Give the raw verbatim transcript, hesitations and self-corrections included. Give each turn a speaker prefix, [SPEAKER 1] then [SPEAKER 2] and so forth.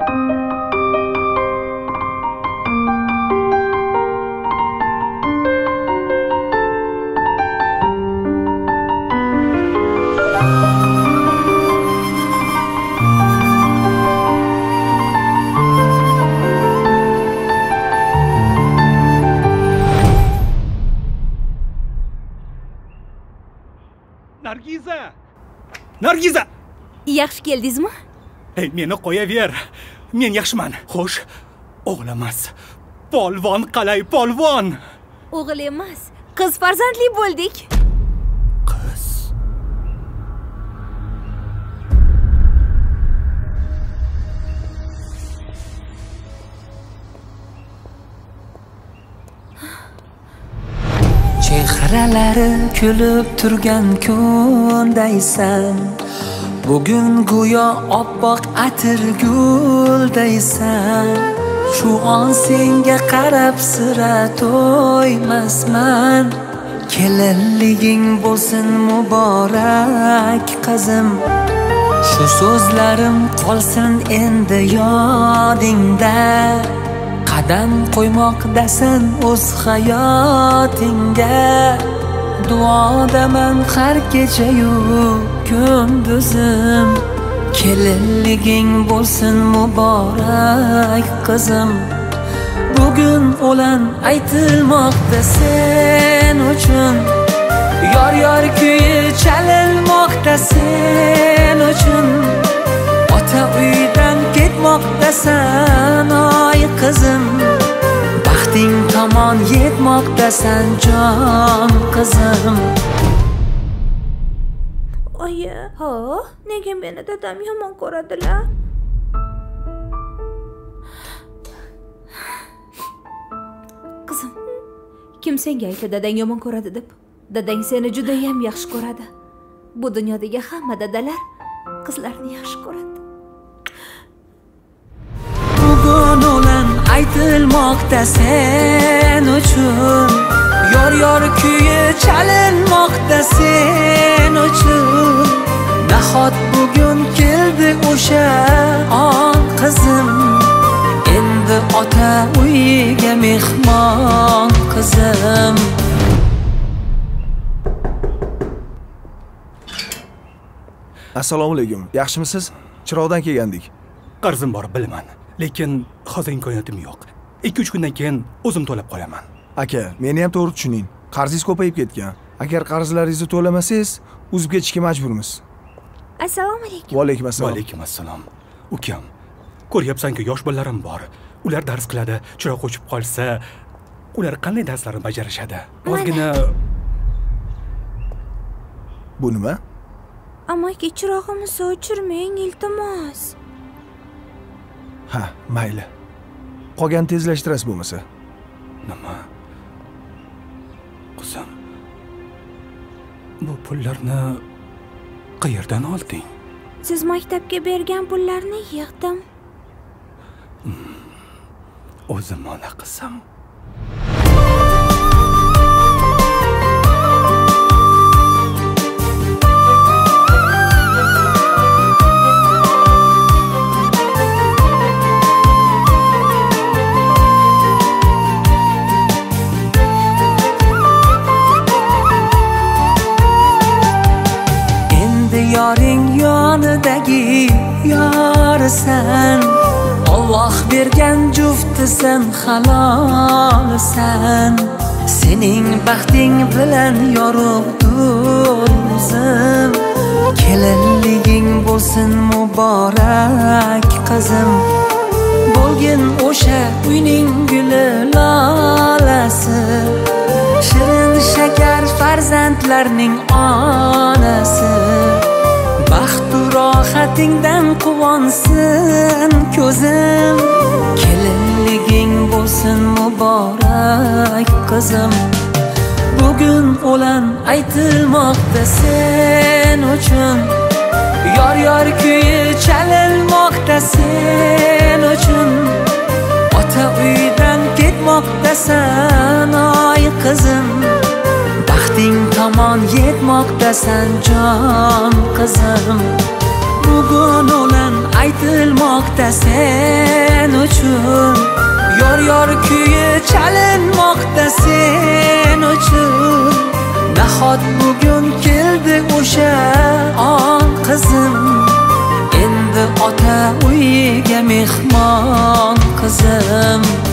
[SPEAKER 1] Nargiza! Nargiza!
[SPEAKER 2] Yaxshi keldingizmi?
[SPEAKER 1] Ey, meni qo'yaver. Men yaxshiman. Xo'sh, o'g'il emas. Polvon qalay, polvon.
[SPEAKER 2] O'g'il emas, qiz farzandli bo'ldik.
[SPEAKER 1] Qiz.
[SPEAKER 3] Chehralari kulib turgan kundaysan. Bugun go'yo oppoq atir guldaysan. Shu on senga qarab sira to'ymasman. Kelinliging bo'lsin muborak qizim. Shu so'zlarim qolsin endi yodingda. Qadam qo'ymoqdasan o'z hayotingga. Duodaman har kecha-yu kunduzim. Kelinliging bo'lsin muborak qizim. Bugun o'lan aytilmoqda sen uchun. Yor yor kuyi chalinmoqda sen uchun. Ota uydan ketmoqdasan oy qizim. Baxting tomon yetmoqdasan jon qizim.
[SPEAKER 2] Oyi, ha, nega meni dadam yomon ko'radilar? Qizim, kim senga aytdi dadang yomon ko'radi deb? Dadang seni juda ham yaxshi ko'radi. Bu dunyodagi hamma dadalar qizlarni yaxshi ko'radi.
[SPEAKER 3] Bugun o'lan aytilmoqda sen uchun. Yor yor kuyi chalinmoqda sen uchun. Nahot bugun keldi o'sha on qizim. Endi ota uyiga mehmon qizim.
[SPEAKER 4] Assalomu alaykum. Yaxshimisiz? Chiroqdan kelgandik.
[SPEAKER 1] Qarzim bor bilaman, lekin hozir imkoniyatim yo'q. ikki uch kundan keyin o'zim to'lab qo'yaman.
[SPEAKER 4] Aka, meni ham to'g'ri tushuning. Qarzingiz ko'payib ketgan. Agar qarzlaringizni to'lamasangiz, uzib ketishga majburmiz.
[SPEAKER 2] Assalomu alaykum.
[SPEAKER 4] Va alaykum assalom.
[SPEAKER 1] Va alaykum assalom. Ukam, ko'ryapsan-ku, yosh bolalarim bor. Ular dars qiladi, chiroq o'chib qolsa, ular qanday darslarni bajarishadi? Ozgina
[SPEAKER 4] Bu nima?
[SPEAKER 2] Amaki, chirog'imizni o'chirmang, iltimos.
[SPEAKER 4] Ha, mayli. Qolgan tezlashtirasiz bo'lmasa.
[SPEAKER 1] Nima? Qizim, bu pullarni qayerdan olding?
[SPEAKER 2] Siz maktabga bergan pullarni yig'dim.
[SPEAKER 1] O'zim ona qizim.
[SPEAKER 3] Yoring yonidagi yorisan. Alloh bergan juftisan, halolsan. Sening baxting bilan yorug'dur o'zim. Kelinliging bo'lsin muborak qizim. Bo'lgin o'sha uyning guli lolasi. Shirin shakar farzandlarning onasi. Baxt u rohatingdan quvonsin ko'zim. Kelinliging bo'lsin muborak qizim. Bugun o'lan aytilmoqda sen uchun. Yor yor kuyi chalinmoqda sen uchun. Ota uydan ketmoqdasan oy qizim. Baxting tomon yetmoqdasan jon qizim. bugun o'lan aytilmoqda sen uchun yor yor kuyi chalinmoqda sen uchun nahot bugun keldi o'sha on qizim endi ota uyiga mehmon qizim